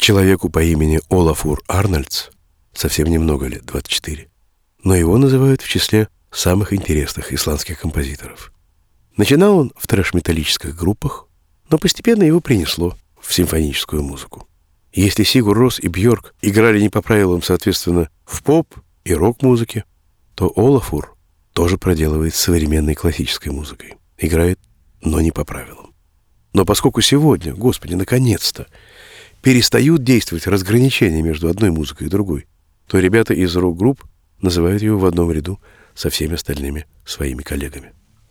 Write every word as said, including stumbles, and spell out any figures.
Человеку по имени Олафур Арнольдс совсем немного лет, двадцать четыре. Но его называют в числе самых интересных исландских композиторов. Начинал он в трэш-металлических группах, но постепенно его принесло в симфоническую музыку. Если Сигур Рос и Бьорк играли не по правилам, соответственно, в поп и рок-музыке, то Олафур тоже проделывает с современной классической музыкой. Играет, но не по правилам. Но поскольку сегодня, Господи, наконец-то, перестают действовать разграничения между одной музыкой и другой, то ребята из рок-групп называют его в одном ряду со всеми остальными своими коллегами.